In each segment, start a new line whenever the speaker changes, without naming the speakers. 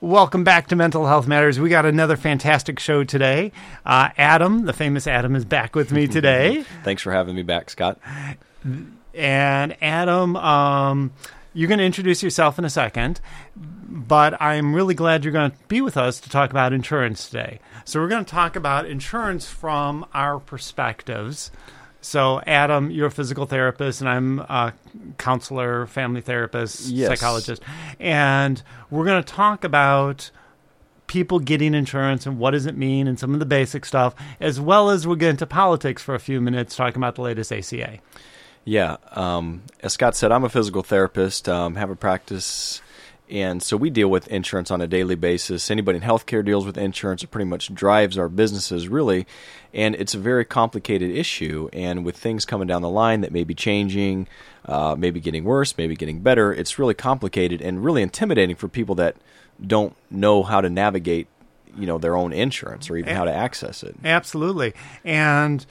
Welcome back to Mental Health Matters. We got another fantastic show today. Adam, the famous Adam, is back with me today.
Thanks for having me back, Scott.
And Adam, you're going to introduce yourself in a second, but I'm really glad you're going to be with us to talk about insurance today. So we're going to talk about insurance from our perspectives. So, Adam, you're a physical therapist, and I'm a counselor, family therapist, psychologist. And we're going to talk about people getting insurance and what does it mean and some of the basic stuff, as well as we'll get into politics for a few minutes, talking about the latest ACA.
Yeah. As Scott said, I'm a physical therapist, have a practice, and so we deal with insurance on a daily basis. Anybody in healthcare deals with insurance. It pretty much drives our businesses, really, and it's a very complicated issue. And with things coming down the line that may be changing, maybe getting worse, maybe getting better, it's really complicated and really intimidating for people that don't know how to navigate, their own insurance or even how to access it.
Absolutely. And,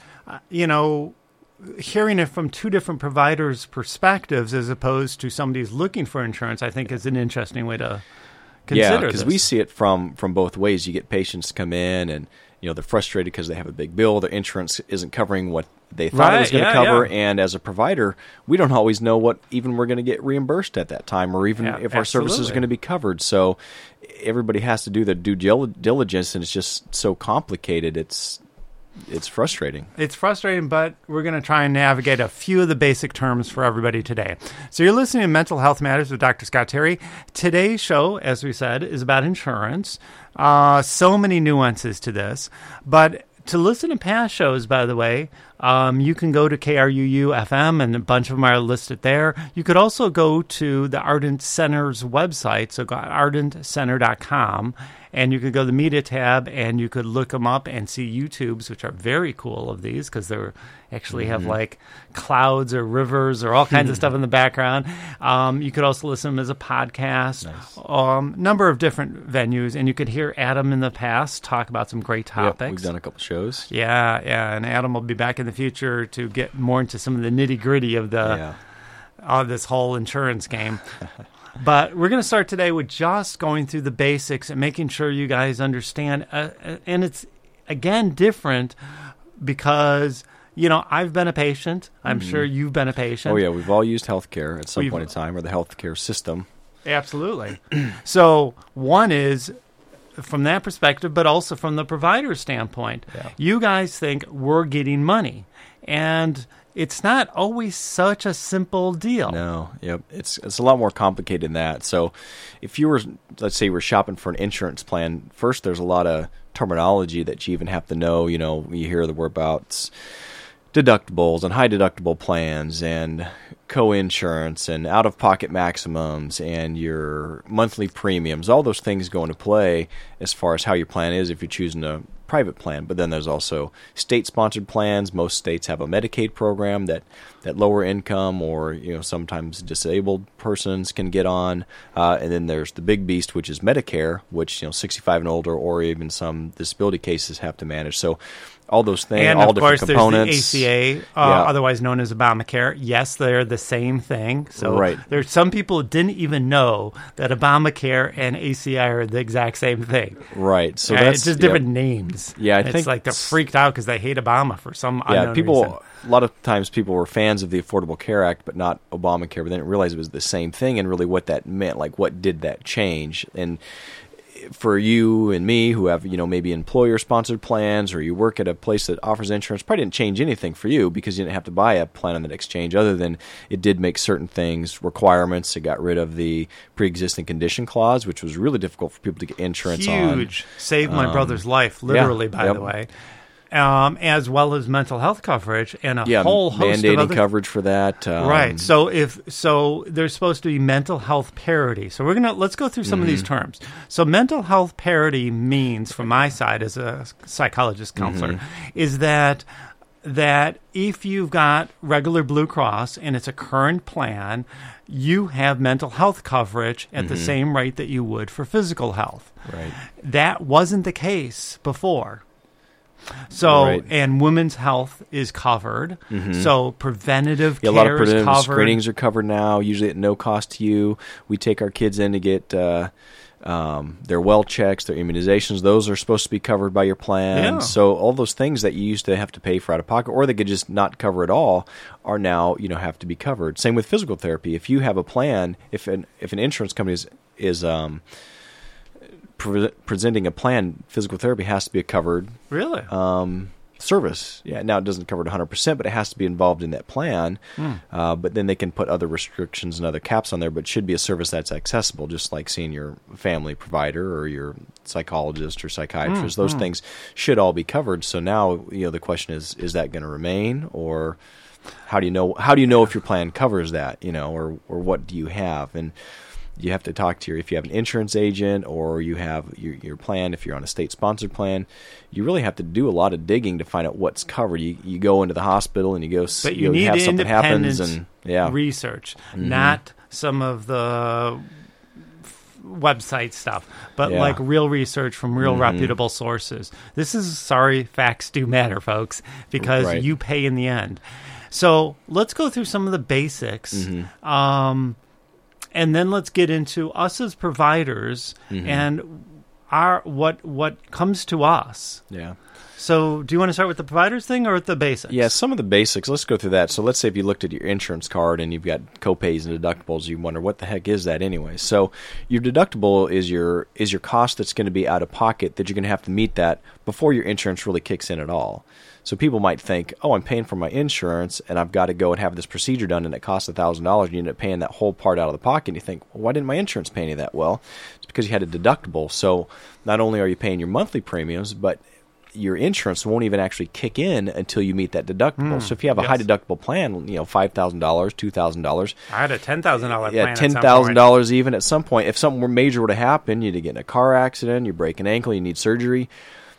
hearing it from two different providers' perspectives as opposed to somebody who's looking for insurance, I think is an interesting way to consider this.
Yeah, because we see it from both ways. You get patients come in and, they're frustrated because they have a big bill. Their insurance isn't covering what they thought it was going to cover. Yeah. And as a provider, we don't always know what even we're going to get reimbursed at that time or even if our services are going to be covered. So everybody has to do their due diligence, and it's just so complicated. It's frustrating. It's
frustrating, but we're going to try and navigate a few of the basic terms for everybody today. So you're listening to Mental Health Matters with Dr. Scott Terry. Today's show, as we said, is about insurance. So many nuances to this. But to listen to past shows, by the way, you can go to KRUU-FM, and a bunch of them are listed there. You could also go to the Ardent Center's website, so go to ardentcenter.com, and you could go to the media tab, and you could look them up and see YouTubes, which are very cool of these because they actually have like clouds or rivers or all kinds of stuff in the background. You could also listen to them as a podcast, number of different venues, and you could hear Adam in the past talk about some great topics.
Yep, we've done a couple shows.
Yeah, and Adam will be back in the future to get more into some of the nitty-gritty of this whole insurance game. But we're going to start today with just going through the basics and making sure you guys understand. And it's, again, different because, I've been a patient. I'm sure you've been a patient.
Oh, yeah. We've all used healthcare at some point in time, or the healthcare system.
Absolutely. So one is from that perspective, but also from the provider standpoint. Yeah. You guys think we're getting money. And it's not always such a simple deal.
No, yep. It's a lot more complicated than that. So if you were, let's say you were shopping for an insurance plan, first there's a lot of terminology that you even have to know. You hear the word about deductibles and high deductible plans and co-insurance and out-of-pocket maximums and your monthly premiums. All those things go into play as far as how your plan is if you're choosing a private plan. But then there's also state-sponsored plans. Most states have a Medicaid program that lower income or sometimes disabled persons can get on. And then there's the big beast, which is Medicare, which 65 and older or even some disability cases have to manage. So all those things,
and
all
of
different
course,
components.
There's the ACA, otherwise known as Obamacare. Yes, they're the same thing. So there's some people who didn't even know that Obamacare and ACA are the exact same thing.
Right. So
it's just different names.
Yeah,
it's like they're freaked out because they hate Obama for some unknown reason.
A lot of times people were fans of the Affordable Care Act, but not Obamacare, but they didn't realize it was the same thing and really what that meant, like what did that change. And for you and me who have, maybe employer-sponsored plans or you work at a place that offers insurance, probably didn't change anything for you because you didn't have to buy a plan on the exchange other than it did make certain things, requirements. It got rid of the pre-existing condition clause, which was really difficult for people to get insurance on.
Huge. Saved my brother's life, literally, by the way. As well as mental health coverage and a whole host of other
coverage for that.
Right. So there's supposed to be mental health parity. So let's go through some of these terms. So mental health parity means, from my side as a psychologist counselor, is that if you've got regular Blue Cross and it's a current plan, you have mental health coverage at the same rate that you would for physical health.
Right.
That wasn't the case before. So, and women's health is covered. So, preventative care is covered.
A lot of preventative screenings are covered now, usually at no cost to you. We take our kids in to get their well checks, their immunizations, those are supposed to be covered by your plan.
Yeah.
So all those things that you used to have to pay for out of pocket, or they could just not cover at all, are now have to be covered. Same with physical therapy. If you have a plan, if an insurance company is presenting a plan, physical therapy has to be a covered
Really?
service. Yeah. Now it doesn't cover it 100%, but it has to be involved in that plan. But then they can put other restrictions and other caps on there, but it should be a service that's accessible, just like seeing your family provider or your psychologist or psychiatrist. Those things should all be covered. So now, the question is that going to remain, or how do you know if your plan covers that, or what do you have? And you have to talk to if you have an insurance agent, or you have your plan, if you're on a state-sponsored plan, you really have to do a lot of digging to find out what's covered. You go into the hospital and you go,
but you need
have something happens,
independent
and
research, not some of the website stuff, but like real research from real reputable sources. This is, facts do matter, folks, because you pay in the end. So let's go through some of the basics. And then let's get into us as providers and what comes to us.
Yeah.
So do you want to start with the providers thing or with the basics?
Yeah, some of the basics. Let's go through that. So let's say if you looked at your insurance card and you've got copays and deductibles, you wonder what the heck is that anyway. So your deductible is your cost that's going to be out of pocket that you're going to have to meet that before your insurance really kicks in at all. So people might think, I'm paying for my insurance and I've got to go and have this procedure done and it costs $1,000 and you end up paying that whole part out of the pocket. And you think, why didn't my insurance pay any of that? Well, it's because you had a deductible. So not only are you paying your monthly premiums, but your insurance won't even actually kick in until you meet that deductible. So if you have a high deductible plan, $5,000, $2,000.
I had a $10,000 plan.
Yeah, $10,000 even at some point. If something major were to happen, you'd get in a car accident, you break an ankle, you need surgery.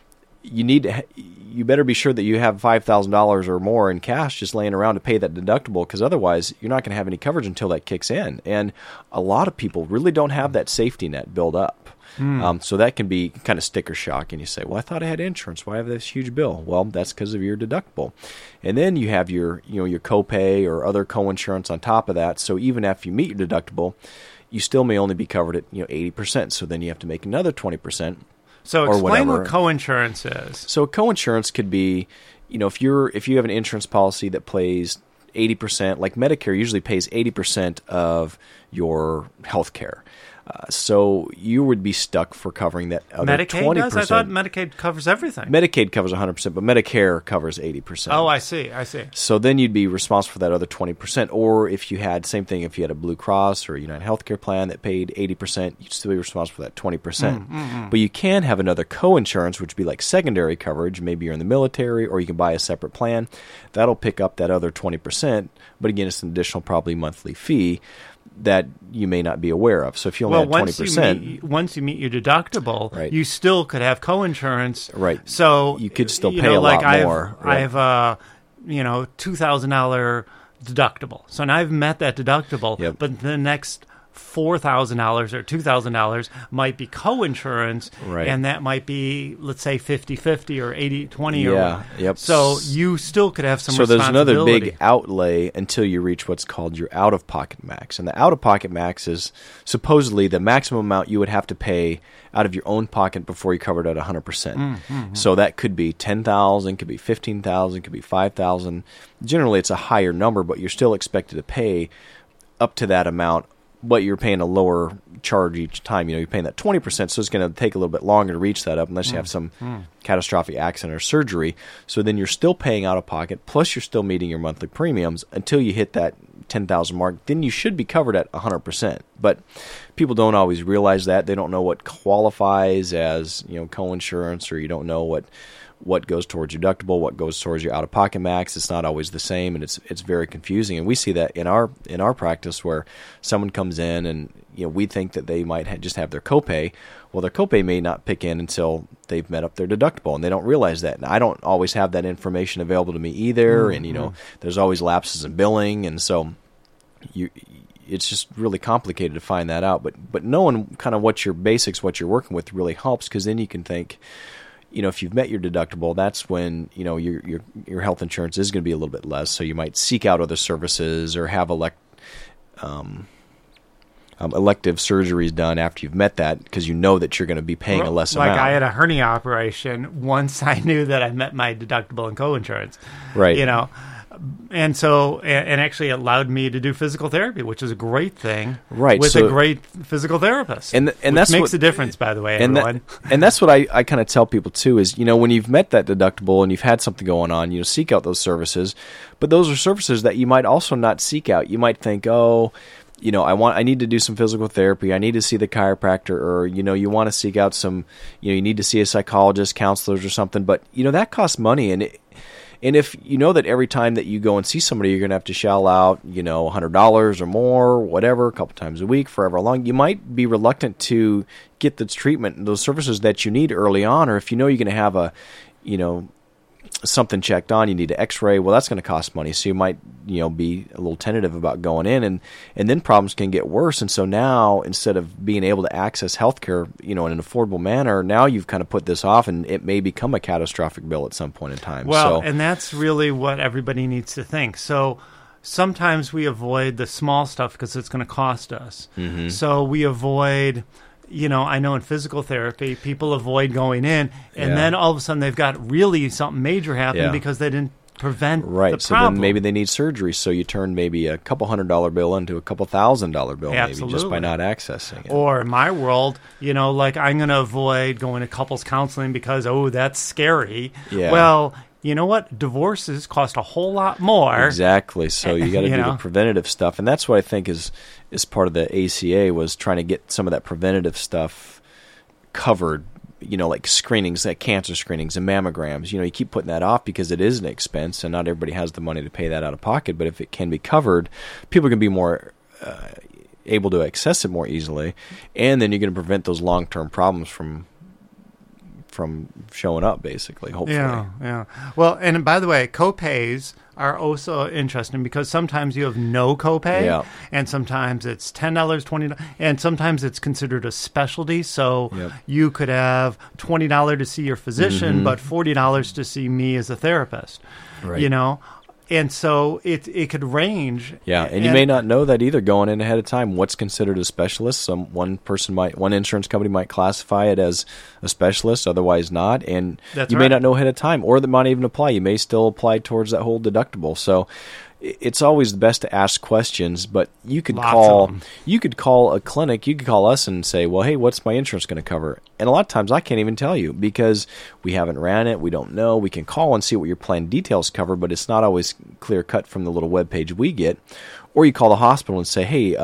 You better be sure that you have $5,000 or more in cash just laying around to pay that deductible, because otherwise you're not going to have any coverage until that kicks in. And a lot of people really don't have that safety net built up. So that can be kind of sticker shock, and you say, well, I thought I had insurance. Why have this huge bill? Well, that's because of your deductible. And then you have your copay or other coinsurance on top of that. So even after you meet your deductible, you still may only be covered at 80%. So then you have to make another 20%.
So explain what coinsurance is.
So coinsurance could be, if you have an insurance policy that pays 80%, like Medicare usually pays 80% of your health care. So you would be stuck for covering that other
Medicaid
20%.
Does? I thought Medicaid covers everything.
Medicaid covers 100%, but Medicare covers 80%.
Oh, I see.
So then you'd be responsible for that other 20%. Or if you had, same thing, if you had a Blue Cross or a United Healthcare plan that paid 80%, you'd still be responsible for that 20%. But you can have another coinsurance, which would be like secondary coverage. Maybe you're in the military, or you can buy a separate plan. That'll pick up that other 20%. But again, it's an additional probably monthly fee that you may not be aware of. So if you only had 20%...
Once you meet your deductible, you still could have coinsurance.
Right.
So
you could still pay a lot more.
I have a $2,000 deductible. So now I've met that deductible, but the next $4,000 or $2,000 might be coinsurance, and that might be, let's say, 50-50 or 80-20. So you still could have some responsibility.
So there's another big outlay until you reach what's called your out-of-pocket max. And the out-of-pocket max is supposedly the maximum amount you would have to pay out of your own pocket before you covered at 100%. So that could be $10,000, could be $15,000, could be $5,000. Generally, it's a higher number, but you're still expected to pay up to that amount, but you're paying a lower charge each time. You're paying that 20%, so it's going to take a little bit longer to reach that up unless you have some catastrophic accident or surgery. So then you're still paying out of pocket, plus you're still meeting your monthly premiums until you hit that 10,000 mark. Then you should be covered at 100%. But people don't always realize that. They don't know what qualifies as coinsurance, or you don't know what goes towards your deductible, what goes towards your out-of-pocket max. It's not always the same, and it's very confusing. And we see that in our practice, where someone comes in and we think that they might just have their copay. Well, their copay may not pick in until they've met up their deductible, and they don't realize that. And I don't always have that information available to me either. And there's always lapses in billing, and so it's just really complicated to find that out. But knowing kind of what your basics, what you're working with, really helps, because then you can think, if you've met your deductible, that's when your health insurance is going to be a little bit less. So you might seek out other services or have elective surgeries done after you've met that, because you know that you're going to be paying a less amount.
Like I had a hernia operation once I knew that I met my deductible and co-insurance.
Right.
You know, and so, and actually it allowed me to do physical therapy, which is a great thing.
Right.
With a great physical therapist.
And
which makes a difference, by the way, everyone.
And that's what I kind of tell people too is, when you've met that deductible and you've had something going on, seek out those services. But those are services that you might also not seek out. You might think, I need to do some physical therapy. I need to see the chiropractor, or, you want to seek out some, you need to see a psychologist, counselors or something. But, that costs money. And if you know that every time that you go and see somebody, you're going to have to shell out, $100 or more, whatever, a couple times a week, forever long, you might be reluctant to get the treatment and those services that you need early on. Or if you're going to have something checked on, you need an x-ray, well, that's going to cost money. So you might, be a little tentative about going in, and then problems can get worse. And so now, instead of being able to access healthcare, in an affordable manner, now you've kind of put this off, and it may become a catastrophic bill at some point in time.
Well, and that's really what everybody needs to think. So sometimes we avoid the small stuff because it's going to cost us. Mm-hmm. So we avoid... I know in physical therapy, people avoid going in, and then all of a sudden they've got really something major happen because they didn't prevent the problem.
So then maybe they need surgery, so you turn maybe a couple $100 bill into a couple $1,000 bill, maybe just by not accessing it.
Or in my world, like I'm going to avoid going to couples counseling because, that's scary.
Yeah.
Well, you know what? Divorces cost a whole lot more.
Exactly. So you got to do the preventative stuff, and that's what I think is part of the ACA, was trying to get some of that preventative stuff covered. Like screenings, like cancer screenings and mammograms. You keep putting that off because it is an expense, and not everybody has the money to pay that out of pocket. But if it can be covered, people can be more able to access it more easily, and then you're going to prevent those long-term problems from showing up, basically, hopefully.
Yeah. Well, and by the way, co-pays are also interesting because sometimes you have no copay, and sometimes it's $10, $20, and sometimes it's considered a specialty. So you could have $20 to see your physician, but $40 to see me as a therapist.
Right.
And so it could range.
Yeah, and you may not know that either going in ahead of time. What's considered a specialist? One insurance company might classify it as a specialist, otherwise not. And you may not know ahead of time, or that might even apply. You may still apply towards that whole deductible. So it's always best to ask questions, but you could call a clinic, you could call us and say, well, hey, what's my insurance going to cover? And a lot of times I can't even tell you because we haven't ran it, we don't know. We can call and see what your plan details cover, but it's not always clear cut from the little web page we get. Or you call the hospital and say, hey,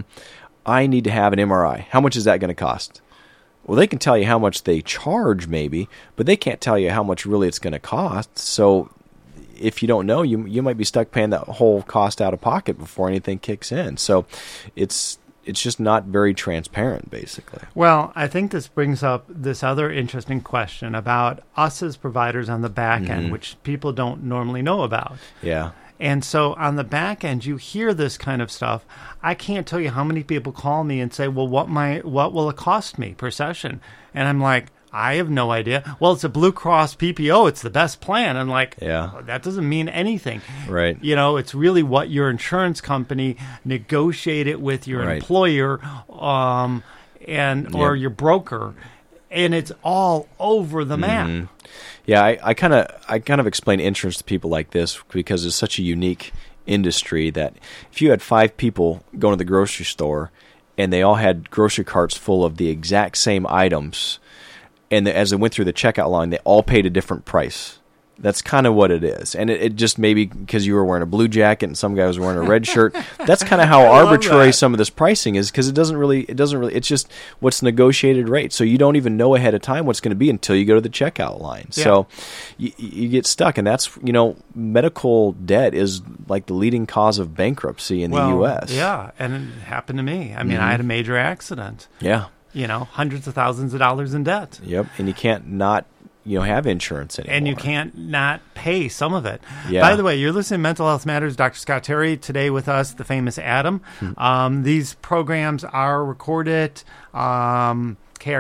I need to have an MRI. How much is that going to cost? Well, they can tell you how much they charge maybe, but they can't tell you how much really it's going to cost. So if you don't know, you might be stuck paying that whole cost out of pocket before anything kicks in. So it's just not very transparent, basically.
Well, I think this brings up this other interesting question about us as providers on the back end, which people don't normally know about.
Yeah.
And so on the back end, you hear this kind of stuff. I can't tell you how many people call me and say, well, what will it cost me per session? And I'm like, I have no idea. Well, it's a Blue Cross PPO. It's the best plan. I'm like, that doesn't mean anything.
Right.
It's really what your insurance company negotiated with your employer or your broker. And it's all over the map.
Yeah, I kind of explain insurance to people like this because it's such a unique industry that if you had 5 people going to the grocery store and they all had grocery carts full of the exact same items, and as they went through the checkout line, they all paid a different price. That's kind of what it is. And it just maybe because you were wearing a blue jacket and some guy was wearing a red shirt. That's kind of how arbitrary some of this pricing is because it doesn't really, it's just what's negotiated rate. So you don't even know ahead of time what's going to be until you go to the checkout line. Yeah. So you get stuck. And that's, medical debt is like the leading cause of bankruptcy in the U.S.
Yeah. And it happened to me. I mean, I had a major accident.
Yeah.
Hundreds of thousands of dollars in debt.
Yep. And you can't not have insurance anymore.
And you can't not pay some of it.
Yeah.
By the way, you're listening to Mental Health Matters. Dr. Scott Terry, today with us, the famous Adam. These programs are recorded, KRUU,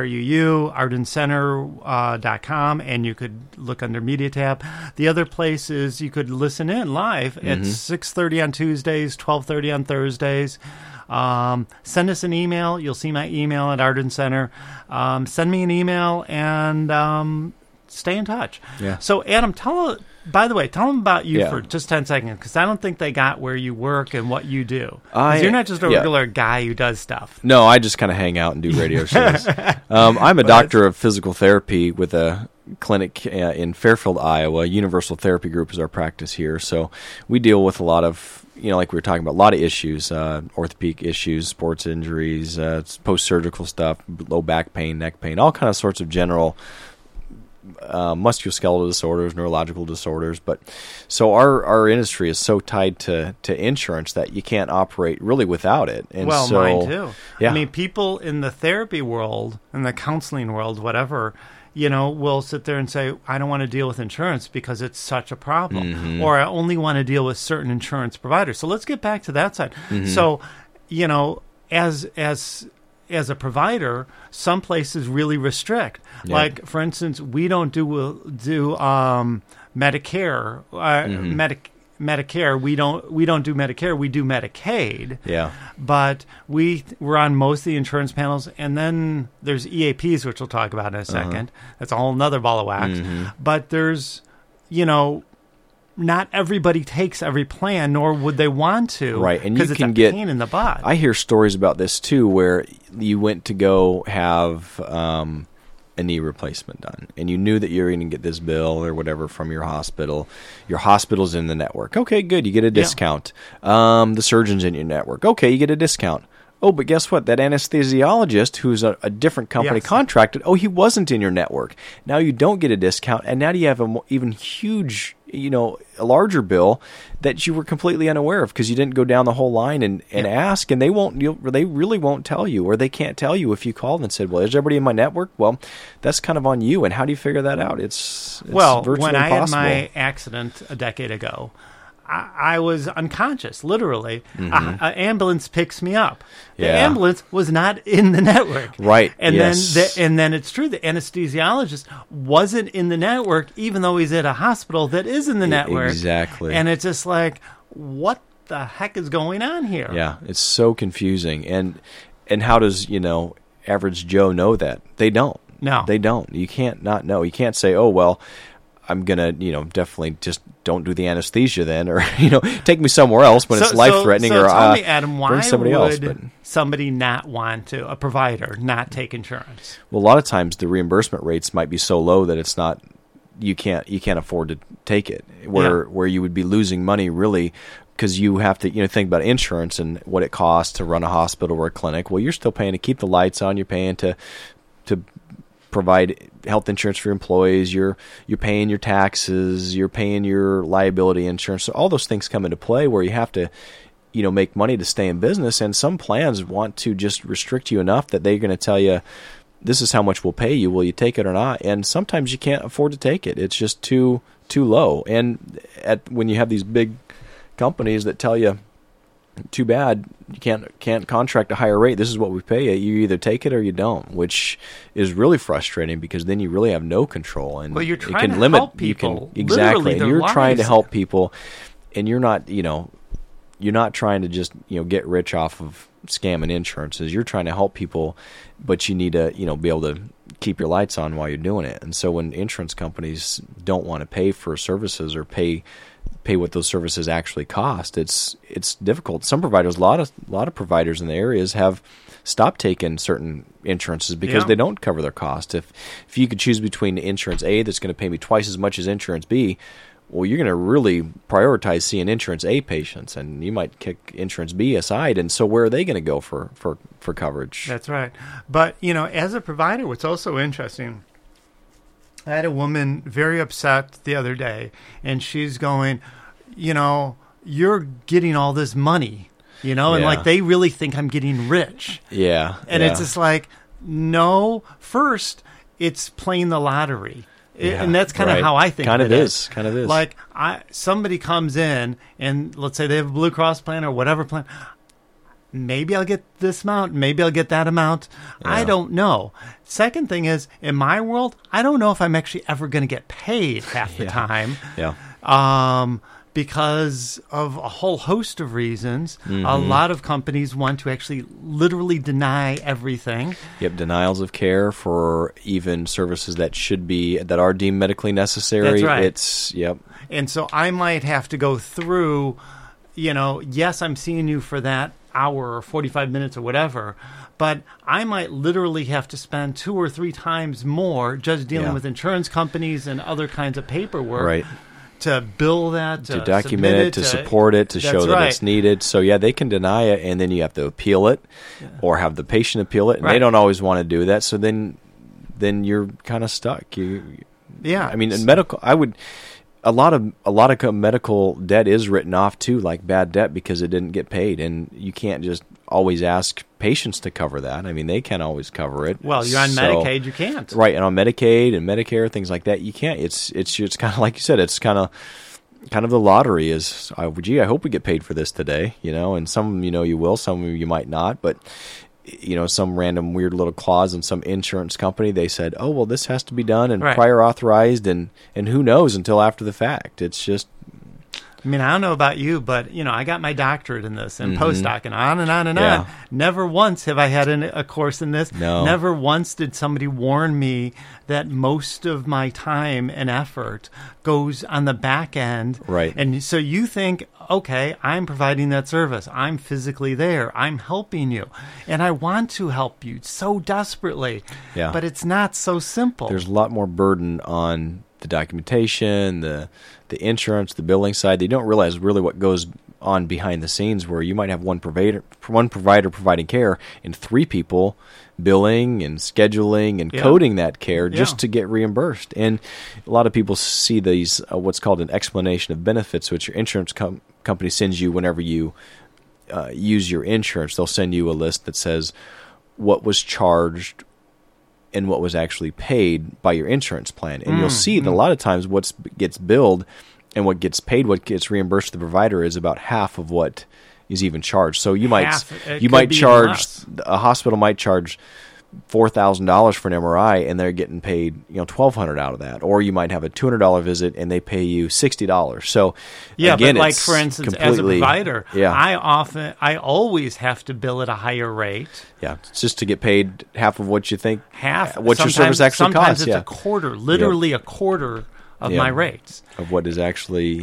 ardencenter.com, and you could look under Media tab. The other place is you could listen in live at 6:30 on Tuesdays, 12:30 on Thursdays. Send us an email. You'll see my email at Arden Center. Send me an email and stay in touch.
Yeah.
So, Adam, by the way, tell them about you
Yeah.
for just 10 seconds, because I don't think they got where you work and what you do. 'Cause you're not just a regular guy who does stuff.
No, I just kind of hang out and do radio shows. I'm a doctor of physical therapy with a clinic in Fairfield, Iowa. Universal Therapy Group is our practice here. So we deal with a lot of, like we were talking about, a lot of issues, orthopedic issues, sports injuries, post-surgical stuff, low back pain, neck pain, all kind of sorts of general musculoskeletal disorders, neurological disorders. But so our industry is so tied to insurance that you can't operate really without it. And
well,
so,
mine too.
Yeah.
I mean, people in the therapy world, in the counseling world, whatever, will sit there and say, I don't want to deal with insurance because it's such a problem.
Mm-hmm.
Or I only want to deal with certain insurance providers. So let's get back to that side.
Mm-hmm.
So, as a provider, some places really restrict.
Yeah.
Like, for instance, we don't do Medicare. Medicare. We don't do Medicare. We do Medicaid.
Yeah.
But we're on most of the insurance panels, and then there's EAPs, which we'll talk about in a second. That's a whole nother ball of wax.
Mm-hmm.
But there's, not everybody takes every plan, nor would they want to.
Right, and you
because
can
it's a
get
pain in the butt.
I hear stories about this too, where you went to go have a knee replacement done, and you knew that you were going to get this bill or whatever from your hospital. Your hospital's in the network. Okay, good, you get a discount. The surgeon's in your network. Okay, you get a discount. Oh, but guess what? That anesthesiologist, who's a different company contracted, he wasn't in your network. Now you don't get a discount, and now you have a even huge, a larger bill that you were completely unaware of because you didn't go down the whole line and ask, and they really won't tell you, or they can't tell you if you called and said, well, is everybody in my network? Well, that's kind of on you, and how do you figure that out? It's virtually
when I
impossible.
had my accident a decade ago, I was unconscious, literally.
Mm-hmm.
An ambulance picks me up. The
Yeah.
ambulance was not in the network.
Right,
And
yes.
then it's true, the anesthesiologist wasn't in the network, even though he's at a hospital that is in the network.
Exactly.
And it's just like, what the heck is going on here?
Yeah, it's so confusing. And how does, average Joe know that? They don't.
No.
They don't. You can't not know. You can't say, oh, well, I'm going to, definitely just don't do the anesthesia then, or, take me somewhere else when it's life-threatening,
so
or
tell me, Adam, why
bring somebody
would
else. But,
somebody not want to, a provider, not take insurance?
well, a lot of times the reimbursement rates might be so low that it's not, you can't afford to take it, where you would be losing money really, because you have to, think about insurance and what it costs to run a hospital or a clinic. Well, you're still paying to keep the lights on. You're paying to provide health insurance for your employees. You're paying your taxes. You're paying your liability insurance. So all those things come into play where you have to, make money to stay in business. And some plans want to just restrict you enough that they're going to tell you, this is how much we'll pay you. Will you take it or not? And sometimes you can't afford to take it. It's just too low. And when you have these big companies that tell you, too bad, you can't contract a higher rate. This is what we pay you. You either take it or you don't, which is really frustrating because then you really have no control. And
you're trying
it can
to
limit
help people.
Exactly.
Literally,
And
their
you're trying to
lives.
help people, and you're not, you're not trying to just, get rich off of scamming insurances. You're trying to help people, but you need to, be able to keep your lights on while you're doing it. And so when insurance companies don't want to pay for services or pay what those services actually cost, it's difficult. Some providers, a lot of providers in the areas have stopped taking certain insurances because they don't cover their cost. If you could choose between insurance A that's going to pay me twice as much as insurance B, well, you're going to really prioritize seeing insurance A patients, and you might kick insurance B aside. And so where are they going to go for coverage?
That's right. But, as a provider, what's also interesting, I had a woman very upset the other day, and she's going, you're getting all this money, and like they really think I'm getting rich.
Yeah.
And it's just like, no, first it's playing the lottery. And that's kind of how I think
kind
of
of
it
is. Kind of is.
Like somebody comes in and let's say they have a Blue Cross plan or whatever plan. Maybe I'll get this amount. Maybe I'll get that amount.
Yeah.
I don't know. Second thing is, in my world, I don't know if I'm actually ever going to get paid half the time.
Yeah.
because of a whole host of reasons.
Mm-hmm.
A lot of companies want to actually literally deny everything.
Yep, denials of care for even services that are deemed medically necessary.
That's right.
Yep.
And so I might have to go through, yes, I'm seeing you for that hour or 45 minutes or whatever, but I might literally have to spend 2 or 3 times more just dealing with insurance companies and other kinds of paperwork.
Right.
To bill that,
to document it, to support it, to show that it's needed. So, they can deny it, and then you have to appeal it or have the patient appeal it, and they don't always want to do that. So then you're kind of stuck. In medical, a lot of medical debt is written off too, like bad debt, because it didn't get paid, and you can't just always ask patients to cover that. I mean, they can't always cover it.
Well, you're on Medicaid, you can't.
Right, and on Medicaid and Medicare, things like that, you can't. It's kind of like you said. It's kind of the lottery is. I hope we get paid for this today. And some you will, some you might not, but. Some random weird little clause in some insurance company, they said, oh, well, this has to be done and prior authorized, and who knows until after the fact. It's just...
I don't know about you, but, I got my doctorate in this and postdoc and on and on and on. Never once have I had a course in this.
No.
Never once did somebody warn me that most of my time and effort goes on the back end.
Right.
And so you think, okay, I'm providing that service. I'm physically there. I'm helping you. And I want to help you so desperately.
Yeah.
But it's not so simple.
There's a lot more burden on the documentation, the insurance, the billing side. They don't realize really what goes on behind the scenes, where you might have one provider providing care and 3 people billing and scheduling and coding that care just to get reimbursed. And a lot of people see these what's called an explanation of benefits, which your insurance company sends you whenever you use your insurance. They'll send you a list that says what was charged and what was actually paid by your insurance plan. And you'll see that a lot of times what gets billed and what gets paid, what gets reimbursed to the provider, is about half of what is even charged. So you might charge, a hospital might charge $4,000 for an MRI, and they're getting paid $1,200 out of that. Or you might have a $200 visit and they pay you $60. So again,
but like for instance, as a provider, I always have to bill at a higher rate.
Yeah, it's just to get paid half of what you think, what your service actually costs.
Sometimes it's a quarter, literally a quarter of my rates
of what is actually.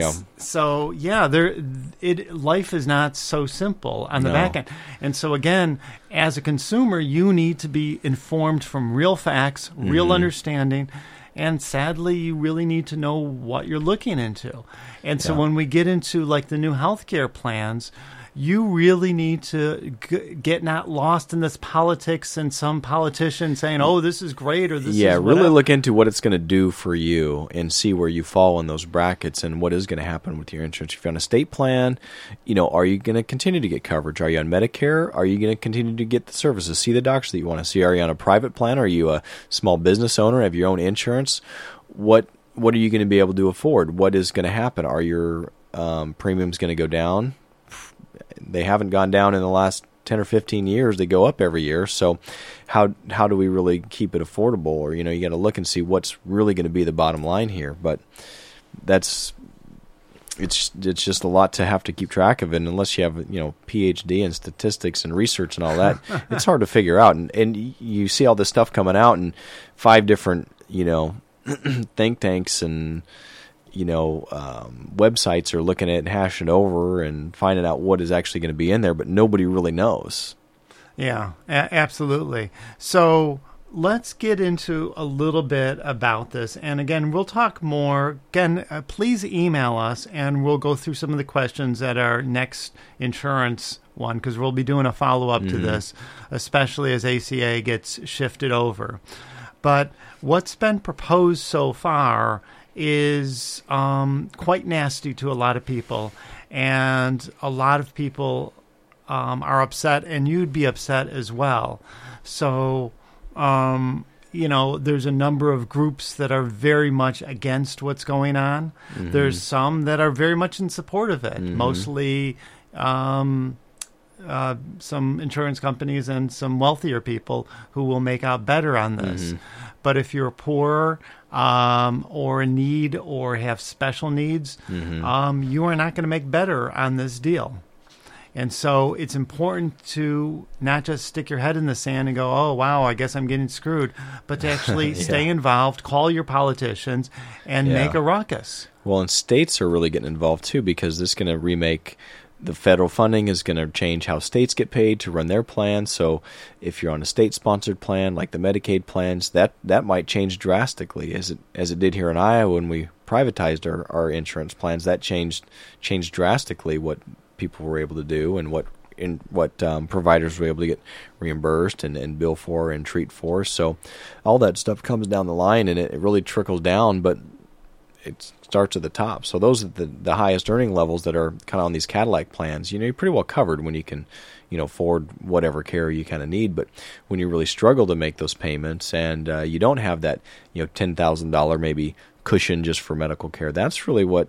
Life is not so simple on the back end. And so again, as a consumer, you need to be informed from real facts, real understanding, and sadly, you really need to know what you're looking into. And so when we get into like the new healthcare plans, you really need to get not lost in this politics and some politician saying, oh, this is great or this is whatever.
Really look into what it's going to do for you and see where you fall in those brackets and what is going to happen with your insurance. If you're on a state plan, are you going to continue to get coverage? Are you on Medicare? Are you going to continue to get the services? See the doctors that you want to see? Are you on a private plan? Are you a small business owner? Have your own insurance? What are you going to be able to afford? What is going to happen? Are your premiums going to go down? They haven't gone down in the last 10 or 15 years. They go up every year. So how do we really keep it affordable? Or, you got to look and see what's really going to be the bottom line here. But it's just a lot to have to keep track of. And unless you have, PhD in statistics and research and all that, it's hard to figure out. And you see all this stuff coming out and 5 different, think tanks and websites are looking at it and hashing it over and finding out what is actually going to be in there, but nobody really knows.
Yeah, absolutely. So let's get into a little bit about this. And again, we'll talk more. Again, please email us and we'll go through some of the questions at our next insurance one, because we'll be doing a follow-up to this, especially as ACA gets shifted over. But what's been proposed so far is quite nasty to a lot of people, and a lot of people are upset, and you'd be upset as well. So, there's a number of groups that are very much against what's going on. There's some that are very much in support of it, mostly some insurance companies and some wealthier people who will make out better on this. But if you're poor or in need or have special needs, you are not going to make better on this deal. And so it's important to not just stick your head in the sand and go, oh, wow, I guess I'm getting screwed, but to actually stay involved, call your politicians, and make a ruckus.
Well, and states are really getting involved, too, because this is going to remake the federal funding is going to change how states get paid to run their plans. So if you're on a state-sponsored plan, like the Medicaid plans, that might change drastically, as it did here in Iowa when we privatized our insurance plans. That changed drastically what people were able to do and what providers were able to get reimbursed and bill for and treat for. So all that stuff comes down the line, and it really trickles down, but it starts at the top. So those are the highest earning levels that are kind of on these Cadillac plans. You're pretty well covered when you can, afford whatever care you kind of need. But when you really struggle to make those payments and you don't have that, $10,000 maybe cushion just for medical care, that's really what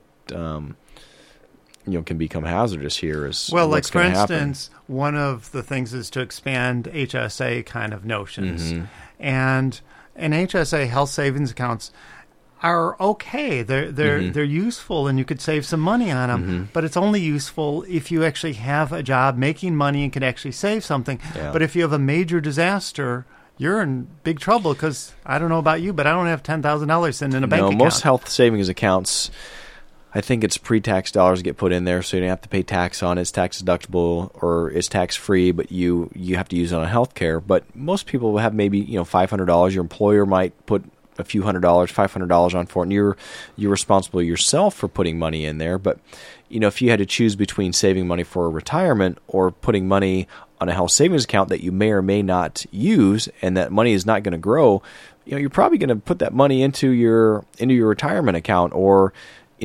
can become hazardous here.
Like for instance, one of the things is to expand HSA kind of notions, and HSA health savings accounts are okay. They're useful, and you could save some money on them. But it's only useful if you actually have a job making money and can actually save something. Yeah. But if you have a major disaster, you're in big trouble, because I don't know about you, but I don't have $10,000 sitting in a bank account.
Most health savings accounts, I think it's pre-tax dollars get put in there, so you don't have to pay tax on it. It's tax deductible or it's tax-free, but you have to use it on health care. But most people will have maybe $500. Your employer might put a few $100, $500 on for it, and you're responsible yourself for putting money in there. But if you had to choose between saving money for retirement or putting money on a health savings account that you may or may not use, and that money is not going to grow, you're probably going to put that money into your retirement account, or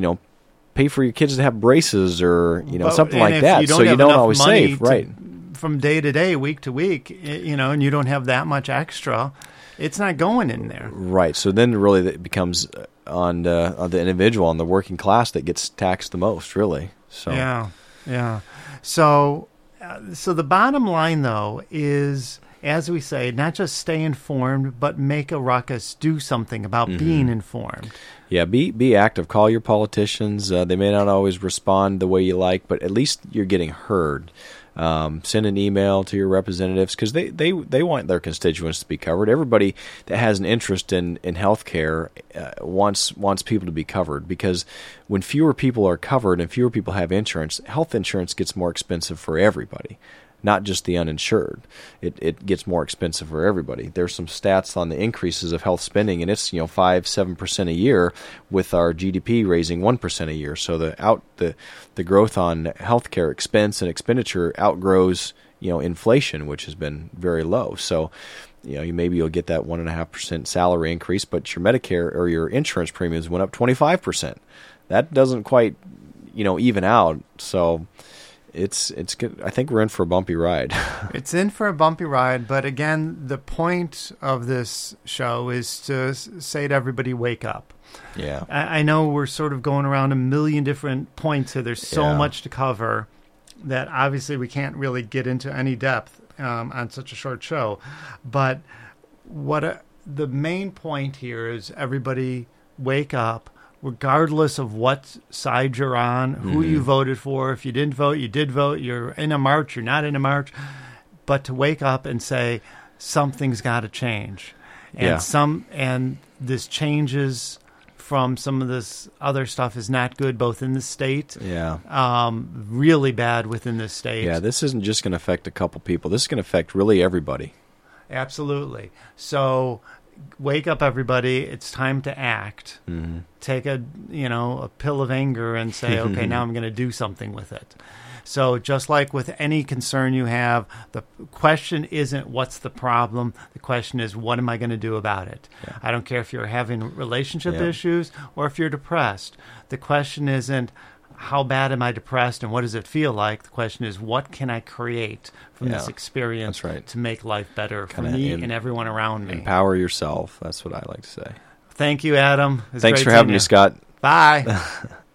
pay for your kids to have braces, or something like that. So you don't always save, right?
From day to day, week to week, and you don't have that much extra. It's not going in there.
Right. So then really it becomes on the individual, on the working class, that gets taxed the most, really. So
Yeah. So the bottom line, though, is, as we say, not just stay informed, but make a ruckus, do something about being informed.
Yeah, be active. Call your politicians. They may not always respond the way you like, but at least you're getting heard. Send an email to your representatives, because they want their constituents to be covered. Everybody that has an interest in health care wants people to be covered, because when fewer people are covered and fewer people have insurance, health insurance gets more expensive for everybody, not just the uninsured. It gets more expensive for everybody. There's some stats on the increases of health spending, and it's 5-7% a year, with our GDP raising 1% a year. So the growth on healthcare expense and expenditure outgrows inflation, which has been very low. So you'll get that 1.5% salary increase, but your Medicare or your insurance premiums went up 25%. That doesn't quite even out. So it's good. I think we're in for a bumpy ride.
It's in for a bumpy ride, but again, the point of this show is to say to everybody, wake up.
Yeah.
I know we're sort of going around a million different points here. There's so much to cover that obviously we can't really get into any depth on such a short show. But the main point here is everybody wake up, regardless of what side you're on, who you voted for. If you didn't vote, you did vote. You're in a march, you're not in a march. But to wake up and say, something's got to change. And this changes from some of this other stuff is not good, both in the state, really bad within the state.
Yeah, this isn't just going to affect a couple people. This is going to affect really everybody.
Absolutely. So wake up, everybody. It's time to act. Take a pill of anger and say, okay, now I'm going to do something with it. So just like with any concern you have, the question isn't what's the problem. The question is, what am I going to do about it? Yeah. I don't care if you're having relationship issues or if you're depressed. The question isn't, how bad am I depressed and what does it feel like? The question is, what can I create from this experience to make life better for me and everyone around me?
Empower yourself. That's what I like to say.
Thank you, Adam.
Thanks for having me, Scott.
Bye.